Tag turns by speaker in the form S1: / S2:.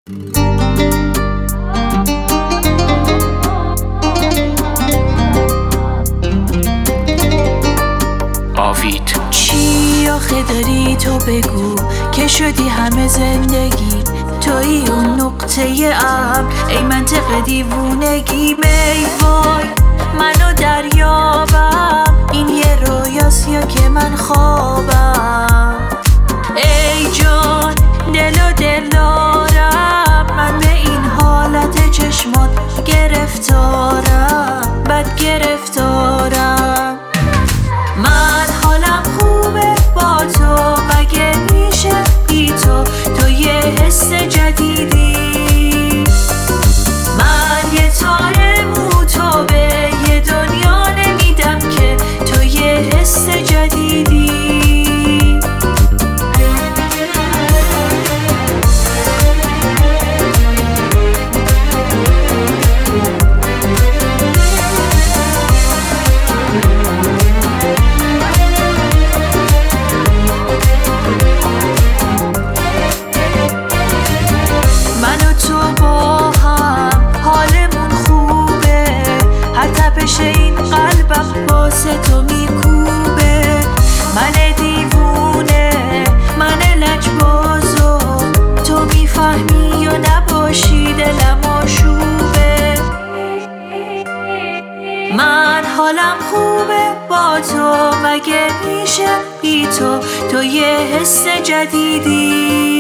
S1: چی آخه داری تو بگو که شدی همه زندگی، توی اون نقطه ام ای منطق دیوونگی. می وای منو دریابم، این یه رویاست یا که من خوابم. ای جان دل و دل دارم، من به این حالت چشمات گرفتارم، بد گرفتارم. من حالم خوبه با تو، مگه میشه بی تو، تو یه حس جدیدی. من یه تار مو تو به یه دنیا نمیدم که تو یه حس جدیدی. این قلبم واسه تو میکوبه، من دیوونه، من لجبازو، تو میفهمی یا نباشی دلم آشوبه. من حالم خوبه با تو، مگه میشه بی تو، تو یه حس جدیدی.